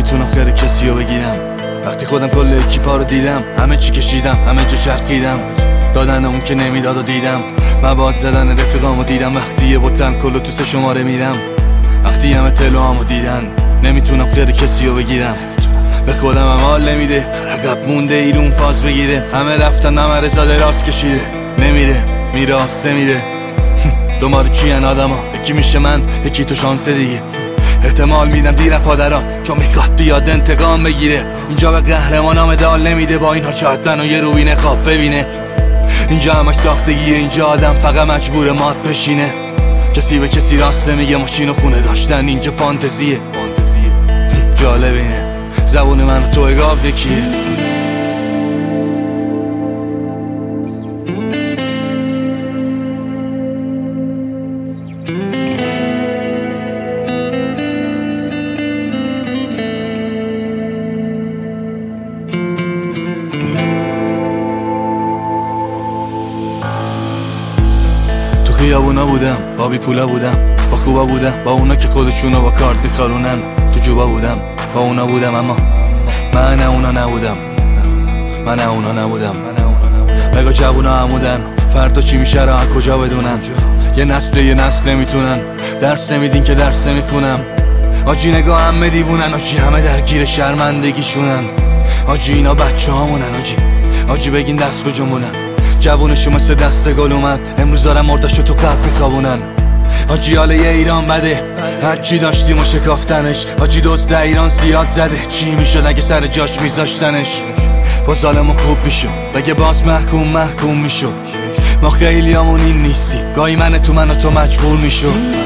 نمیتونم خیر کسی رو بگیرم. وقتی خودم کل اکیپا رو دیدم، همه چی کشیدم، همه جا چرخیدم، دادن اون که نمیداد و دیدم، مواد زدن رفیقامو دیدم. وقتی یه بوتن کلو تو 3 شماره میرم، وقتی همه تلوامو دیدن، نمیتونم خیر کسی رو بگیرم. به خودم هم حال نمیده، عقب مونده ایرون فاز بگیره. همه رفتن ممر زاده راست کشیده، نمیره میره آسه میره. دوماره چین آدم ها، یکی میشه من یکی تو شانسه دیگه. احتمال میدم دیرم پادرات چون میخواد بیاد انتقام بگیره. اینجا به قهرمانا مدال نمیده، با اینها شاید منو یه روبین خواب ببینه. اینجا همش ساختگیه، اینجا آدم فقط مجبور مات بشینه. کسی به کسی راست نمیگه، ماشین و خونه داشتن اینجا فانتزیه. جالب اینه زبون من و تو اگاب یکیه. خیابونا بودم، با بی پولا بودم، با خوبا بودم، با اونا که خودشونو با کارت میخارونن. تو جوبا بودم، با اونا بودم، اما من اونا نبودم. مگا جوونا همودن، فردا چی میشه را کجا بدونن. یه نسل نمیتونن، درس نمیدین که درس نمیخونم. آجی نگاه همه دیوونن، آجی همه درگیر شرمندگیشونن. آجی اینا بچه هامونن، آجی بگین دست به جنبونن. جوونشو مثل دست گل اومد، امروز دارم مردشو تو قلب میخوابونن. آجی حال یه ایران بده، هرچی داشتیم و شکافتنش. آجی دوست ایران زیاد زده، چی میشد اگه سر جاش میذاشتنش. با ظالمو خوب میشو، بگه باز محکوم میشو. ما خیلی همون این نیستی، گاهی من تو مجبور میشو.